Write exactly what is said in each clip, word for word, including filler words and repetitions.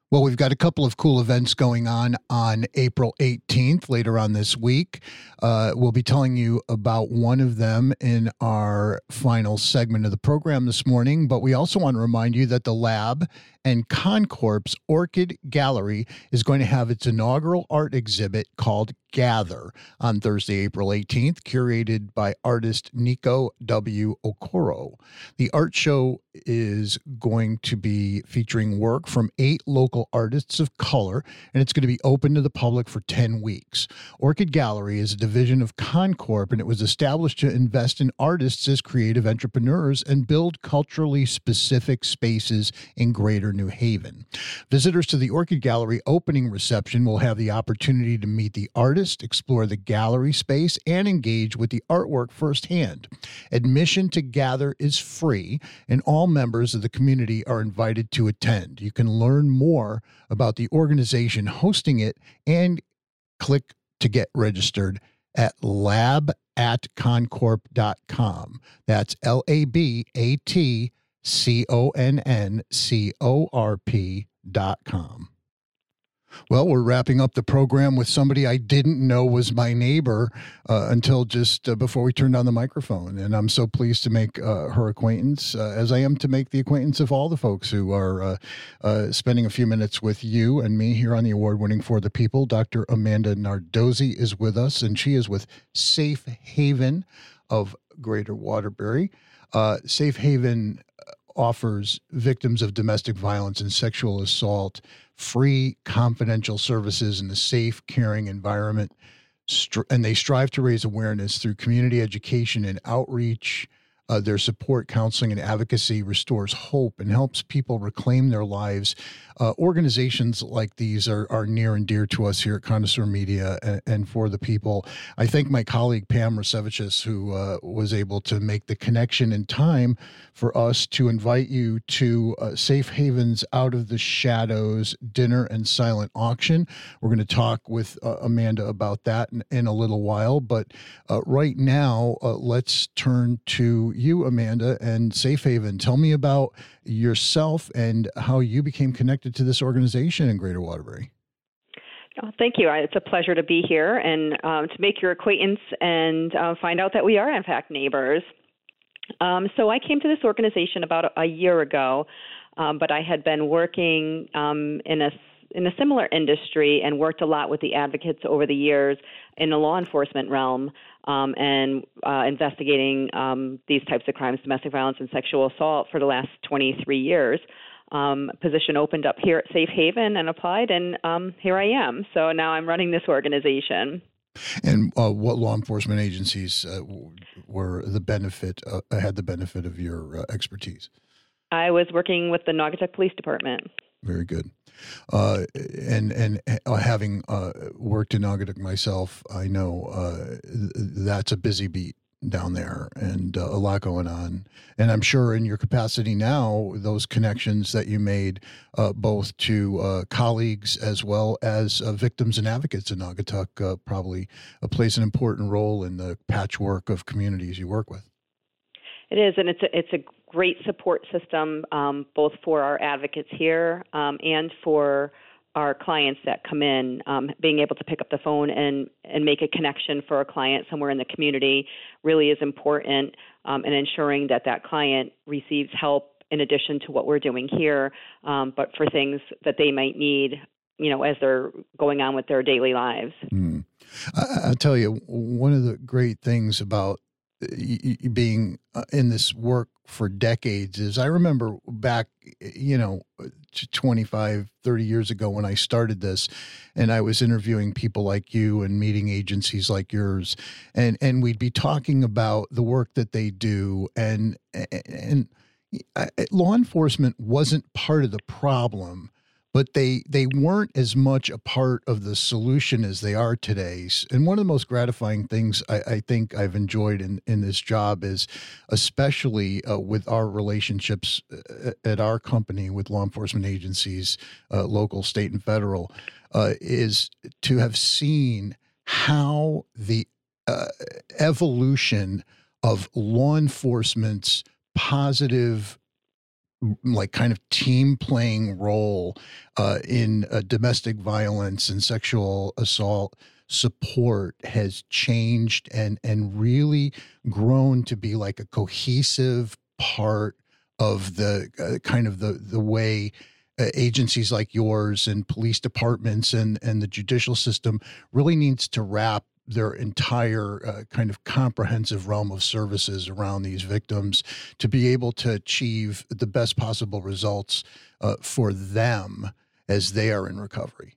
Well, we've got a couple of cool events going on on April eighteenth later on this week. Uh, we'll be telling you about one of them in our final segment of the program this morning. But we also want to remind you that the Lab and Concorp's Orchid Gallery is going to have its inaugural art exhibit called Gather on Thursday, April eighteenth, curated by artist Nico W. Okoro. The art show is going to be featuring work from eight local artists of color, and it's going to be open to the public for ten weeks. Orchid Gallery is a division of Concorp, and it was established to invest in artists as creative entrepreneurs and build culturally specific spaces in Greater New Haven. Visitors to the Orchid Gallery opening reception will have the opportunity to meet the artist, explore the gallery space, and engage with the artwork firsthand. Admission to Gather is free, and all members of the community are invited to attend. You can learn more about the organization hosting it and click to get registered at lab at concorp dot com. That's L A B A T C O N N C O R P dot com. Well, we're wrapping up the program with somebody I didn't know was my neighbor uh, until just uh, before we turned on the microphone. And I'm so pleased to make uh, her acquaintance, uh, as I am to make the acquaintance of all the folks who are uh, uh, spending a few minutes with you and me here on the award-winning For the People. Doctor Amanda Nardozzi is with us, and she is with Safe Haven of Greater Waterbury. Uh, Safe Haven offers victims of domestic violence and sexual assault free, confidential services in a safe, caring environment. And they strive to raise awareness through community education and outreach. Uh, their support, counseling, and advocacy restores hope and helps people reclaim their lives. Uh, organizations like these are, are near and dear to us here at Connoisseur Media and, and For the People. I thank my colleague Pam Rasevicius, who uh, was able to make the connection in time for us to invite you to uh, Safe Haven's Out of the Shadows Dinner and Silent Auction. We're going to talk with uh, Amanda about that in, in a little while. But uh, right now, uh, let's turn to you, Amanda, and Safe Haven. Tell me about yourself and how you became connected to this organization in Greater Waterbury. Oh, thank you. It's a pleasure to be here and um, to make your acquaintance and uh, find out that we are, in fact, neighbors. Um, so I came to this organization about a, a year ago, um, but I had been working um, in a in a similar industry and worked a lot with the advocates over the years in the law enforcement realm um, and uh, investigating um, these types of crimes, domestic violence and sexual assault, for the last twenty-three years. Um, position opened up here at Safe Haven and applied, and um, here I am. So now I'm running this organization. And uh, what law enforcement agencies uh, were the benefit, uh, had the benefit of your uh, expertise? I was working with the Naugatuck Police Department. Very good. Uh, and and uh, having uh, worked in Naugatuck myself, I know uh, th- that's a busy beat down there and uh, a lot going on. And I'm sure in your capacity now, those connections that you made uh, both to uh, colleagues as well as uh, victims and advocates in Naugatuck uh, probably uh, plays an important role in the patchwork of communities you work with. It is, and it's a, it's a great support system, um, both for our advocates here um, and for our clients that come in. Um, being able to pick up the phone and, and make a connection for a client somewhere in the community really is important, um, in ensuring that that client receives help in addition to what we're doing here, um, but for things that they might need, you know, as they're going on with their daily lives. Mm. I, I'll tell you, one of the great things about being in this work for decades is I remember back, you know, twenty-five, thirty years ago when I started this, and I was interviewing people like you and meeting agencies like yours, and, and we'd be talking about the work that they do, and, and law enforcement wasn't part of the problem, but they they weren't as much a part of the solution as they are today. And one of the most gratifying things I, I think I've enjoyed in, in this job is, especially uh, with our relationships at our company with law enforcement agencies, uh, local, state, and federal, uh, is to have seen how the uh, evolution of law enforcement's positive like kind of team playing role uh, in uh, domestic violence and sexual assault support has changed and and really grown to be like a cohesive part of the uh, kind of the the way uh, agencies like yours and police departments and and the judicial system really needs to wrap their entire uh, kind of comprehensive realm of services around these victims to be able to achieve the best possible results uh, for them as they are in recovery.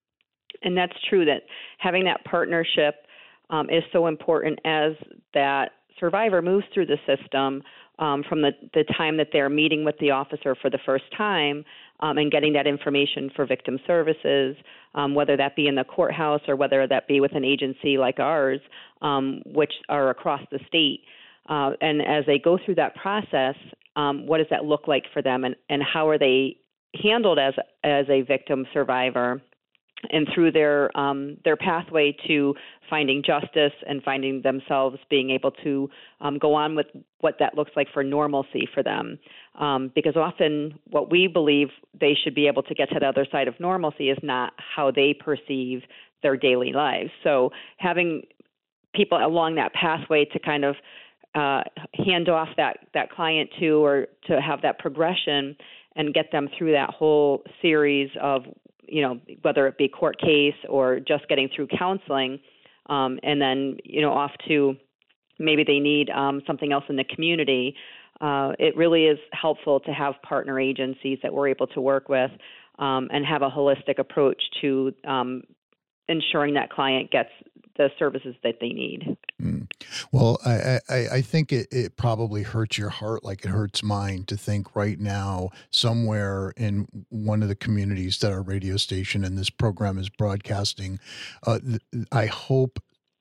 And that's true, that having that partnership um, is so important as that survivor moves through the system um, from the, the time that they're meeting with the officer for the first time um, and getting that information for victim services, um, whether that be in the courthouse or whether that be with an agency like ours, um, which are across the state. Uh, and as they go through that process, um, what does that look like for them, and, and how are they handled as as a victim survivor? And through their um, their pathway to finding justice and finding themselves being able to um, go on with what that looks like for normalcy for them. Um, because often what we believe they should be able to get to the other side of normalcy is not how they perceive their daily lives. So having people along that pathway to kind of uh, hand off that, that client to, or to have that progression and get them through that whole series of, you know, whether it be court case or just getting through counseling, um, and then, you know, off to maybe they need um, something else in the community. Uh, it really is helpful to have partner agencies that we're able to work with um, and have a holistic approach to um, ensuring that client gets the services that they need. Mm. Well, I, I, I think it, it probably hurts your heart like it hurts mine to think right now somewhere in one of the communities that our radio station and this program is broadcasting. Uh, th- I hope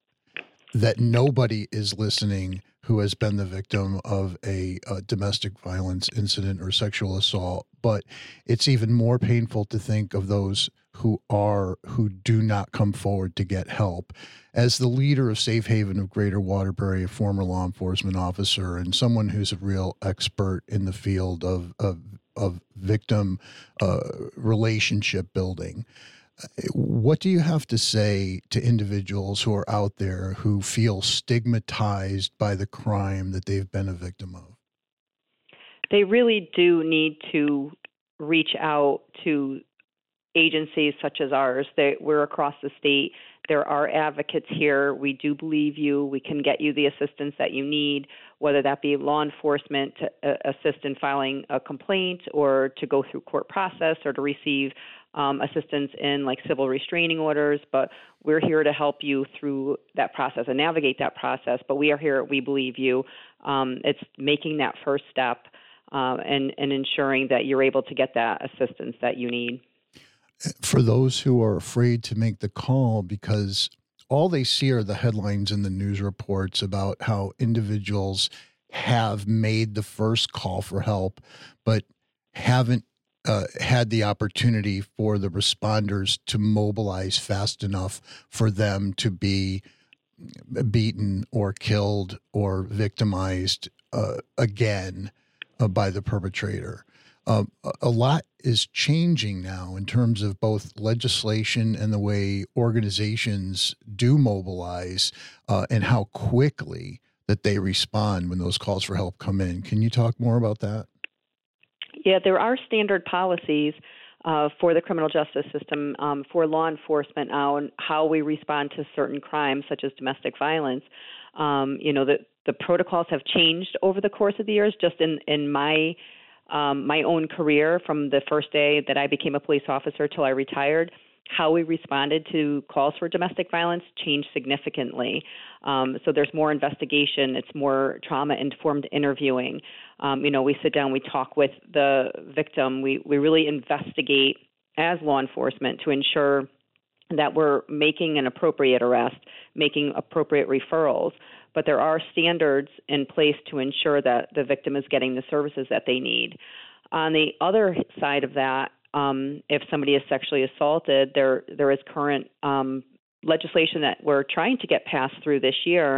that nobody is listening who has been the victim of a, a domestic violence incident or sexual assault. But it's even more painful to think of those who are, who do not come forward to get help. As the leader of Safe Haven of Greater Waterbury, a former law enforcement officer and someone who's a real expert in the field of, of, of victim uh, relationship building, what do you have to say to individuals who are out there who feel stigmatized by the crime that they've been a victim of? They really do need to reach out to agencies such as ours. They, we're across the state. There are advocates here. We do believe you. We can get you the assistance that you need, whether that be law enforcement to uh, assist in filing a complaint or to go through court process or to receive um, assistance in like civil restraining orders. But we're here to help you through that process and navigate that process. But we are here. We believe you. Um, it's making that first step uh, and, and ensuring that you're able to get that assistance that you need. For those who are afraid to make the call because all they see are the headlines in the news reports about how individuals have made the first call for help, but haven't uh, had the opportunity for the responders to mobilize fast enough for them to be beaten or killed or victimized uh, again uh, by the perpetrator. Uh, a lot is changing now in terms of both legislation and the way organizations do mobilize uh, and how quickly that they respond when those calls for help come in. Can you talk more about that? Yeah, there are standard policies uh, for the criminal justice system, um, for law enforcement on how we respond to certain crimes such as domestic violence. Um, you know, the, the protocols have changed over the course of the years. Just in, in my Um, my own career, from the first day that I became a police officer till I retired, how we responded to calls for domestic violence changed significantly. Um, so there's more investigation. It's more trauma-informed interviewing. Um, you know, we sit down, we talk with the victim. We, we really investigate as law enforcement to ensure that we're making an appropriate arrest, making appropriate referrals. But there are standards in place to ensure that the victim is getting the services that they need. On the other side of that, um, if somebody is sexually assaulted, there there is current um, legislation that we're trying to get passed through this year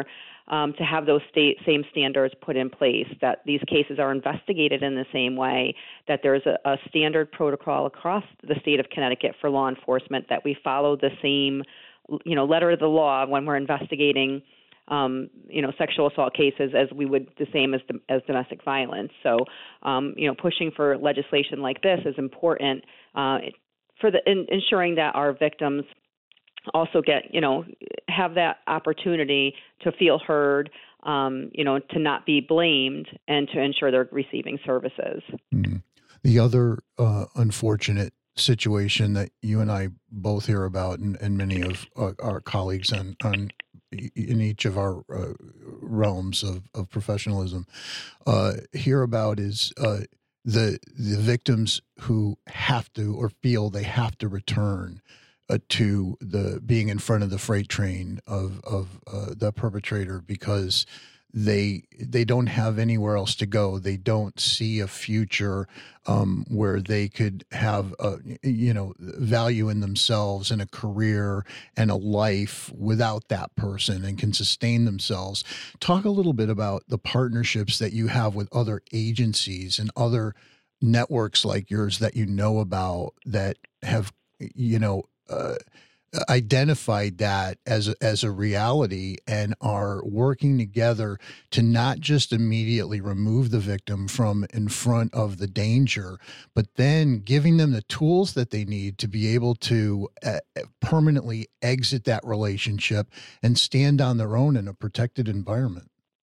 um, to have those state, same standards put in place, that these cases are investigated in the same way, that there's a, a standard protocol across the state of Connecticut for law enforcement, that we follow the same, you know, letter of the law when we're investigating Um, you know, sexual assault cases as we would the same as as domestic violence. So, um, you know, pushing for legislation like this is important uh, for the in, ensuring that our victims also get, you know, have that opportunity to feel heard, um, you know, to not be blamed, and to ensure they're receiving services. Mm. The other uh, unfortunate situation that you and I both hear about, and, and many of uh, our colleagues on, on in each of our uh, realms of, of professionalism uh, hear about, is uh, the the victims who have to or feel they have to return uh, to the being in front of the freight train of of uh, the perpetrator, because they they don't have anywhere else to go. They don't see a future um, where they could have a, you know, value in themselves and a career and a life without that person, and can sustain themselves. Talk a little bit about the partnerships that you have with other agencies and other networks like yours that you know about, that have, you know, uh, identified that as a, as a reality, and are working together to not just immediately remove the victim from in front of the danger, but then giving them the tools that they need to be able to uh, permanently exit that relationship and stand on their own in a protected environment.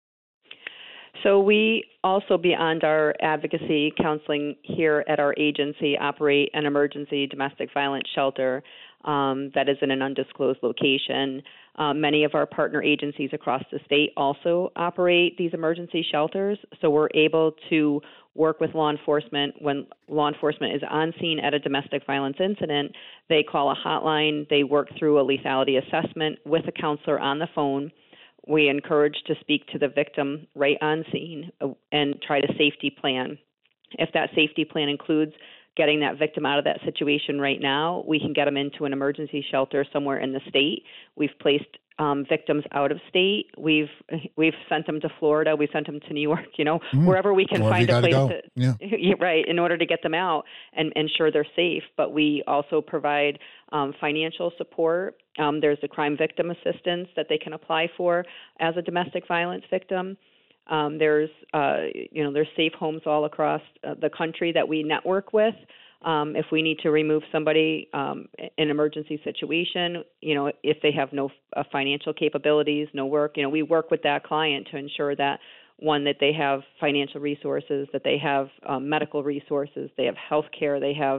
So we also, beyond our advocacy counseling here at our agency, operate an emergency domestic violence shelter um, that is in an undisclosed location. Uh, many of our partner agencies across the state also operate these emergency shelters, so we're able to work with law enforcement. When law enforcement is on scene at a domestic violence incident, they call a hotline, they work through a lethality assessment with a counselor on the phone. We encourage to speak to the victim right on scene and try to safety plan. If that safety plan includes getting that victim out of that situation right now, we can get them into an emergency shelter somewhere in the state. We've placed um, victims out of state. We've we've sent them to Florida. We sent them to New York. You know, mm, wherever we can find a place to, yeah. right, in order to get them out and ensure they're safe. But we also provide um, financial support. Um, there's the crime victim assistance that they can apply for as a domestic violence victim. Um, there's, uh, you know, there's safe homes all across uh, the country that we network with. Um, if we need to remove somebody um, in an emergency situation, you know, if they have no uh, financial capabilities, no work, you know, we work with that client to ensure that, one, that they have financial resources, that they have um, medical resources, they have health care, they have,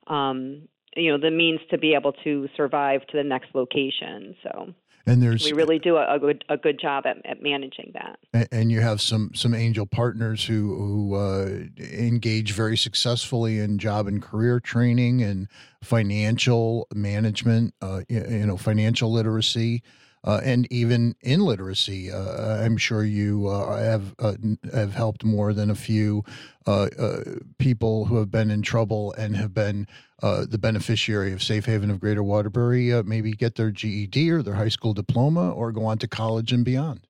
um, you know, the means to be able to survive to the next location. So. And there's we really do a, a good a good job at, at managing that. And, and you have some some angel partners who who uh, engage very successfully in job and career training and financial management, uh, you, you know, financial literacy. Uh, and even in literacy, uh, I'm sure you uh, have uh, have helped more than a few uh, uh, people who have been in trouble and have been uh, the beneficiary of Safe Haven of Greater Waterbury, uh, maybe get their G E D or their high school diploma or go on to college and beyond.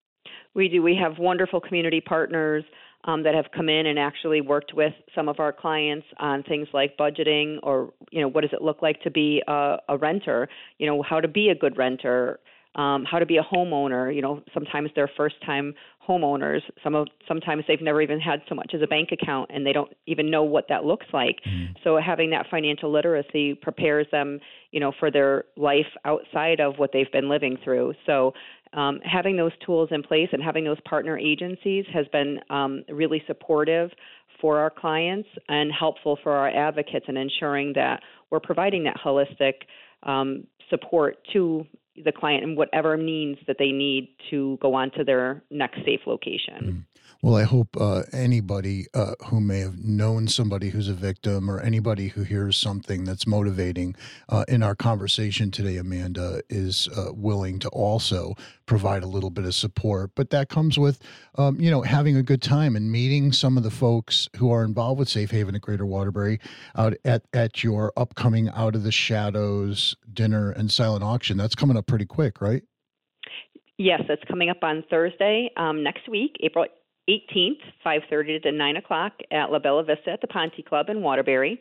We do. We have wonderful community partners um, that have come in and actually worked with some of our clients on things like budgeting, or, you know, what does it look like to be a, a renter, you know, how to be a good renter. Um, how to be a homeowner. You know, sometimes they're first-time homeowners. Some of sometimes they've never even had so much as a bank account, and they don't even know what that looks like. Mm-hmm. So having that financial literacy prepares them, you know, for their life outside of what they've been living through. So um, having those tools in place and having those partner agencies has been um, really supportive for our clients and helpful for our advocates in ensuring that we're providing that holistic um, support to the client in whatever means that they need to go on to their next safe location. Well, I hope uh, anybody uh, who may have known somebody who's a victim, or anybody who hears something that's motivating uh, in our conversation today, Amanda, is uh, willing to also provide a little bit of support. But that comes with, um, you know, having a good time and meeting some of the folks who are involved with Safe Haven at Greater Waterbury out at, at your upcoming Out of the Shadows dinner and silent auction. That's coming up pretty quick, right? Yes, it's coming up on Thursday um, next week, April eighteenth, five thirty to nine o'clock at La Bella Vista at the Ponte Club in Waterbury.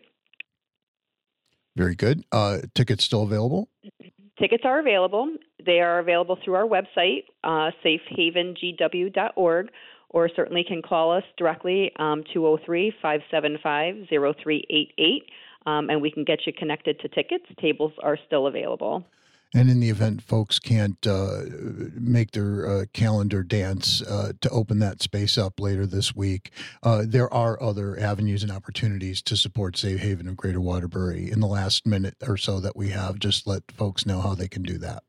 Very good. Uh, tickets still available? Tickets are available. They are available through our website, uh, safe haven g w dot org, or certainly can call us directly, um, two oh three, five seven five, oh three eight eight, um, and we can get you connected to tickets. Tables are still available. And in the event folks can't uh, make their uh, calendar dance uh, to open that space up later this week, uh, there are other avenues and opportunities to support Safe Haven of Greater Waterbury. In the last minute or so that we have, just let folks know how they can do that.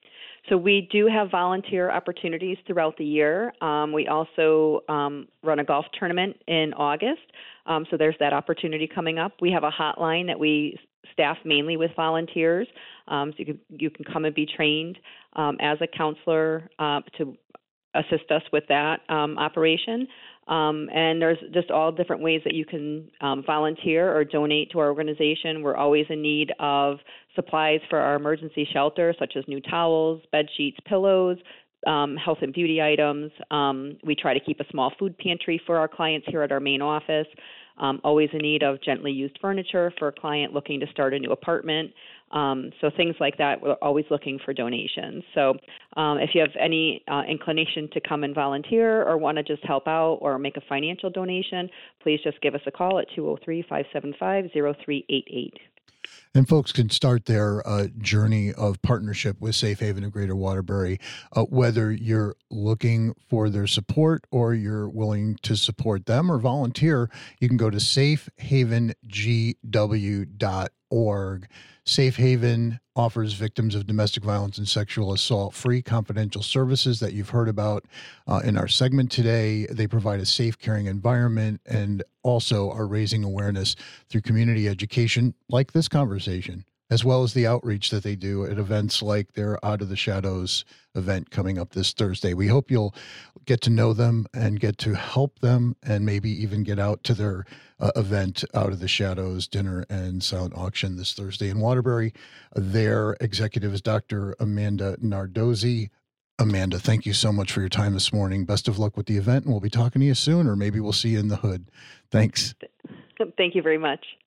So we do have volunteer opportunities throughout the year. Um, we also um, run a golf tournament in August, um, so there's that opportunity coming up. We have a hotline that we staff mainly with volunteers, um, so you can, you can come and be trained um, as a counselor uh, to assist us with that um, operation. Um, and there's just all different ways that you can um, volunteer or donate to our organization. We're always in need of supplies for our emergency shelter, such as new towels, bed sheets, pillows, um, health and beauty items. Um, we try to keep a small food pantry for our clients here at our main office. Um, always in need of gently used furniture for a client looking to start a new apartment. Um, so things like that, we're always looking for donations. So um, if you have any uh, inclination to come and volunteer or want to just help out or make a financial donation, please just give us a call at two oh three, five seven five, oh three eight eight. And folks can start their uh, journey of partnership with Safe Haven of Greater Waterbury, uh, whether you're looking for their support or you're willing to support them or volunteer. You can go to safe haven g w dot org. Safe Haven offers victims of domestic violence and sexual assault free confidential services that you've heard about uh, in our segment today. They provide a safe, caring environment and also are raising awareness through community education like this conversation, as well as the outreach that they do at events like their Out of the Shadows event coming up this Thursday. We hope you'll get to know them and get to help them and maybe even get out to their uh, event, Out of the Shadows dinner and silent auction this Thursday in Waterbury. Their executive is Doctor Amanda Nardozzi. Amanda, thank you so much for your time this morning. Best of luck with the event, and we'll be talking to you soon, or maybe we'll see you in the hood. Thanks. Thank you very much.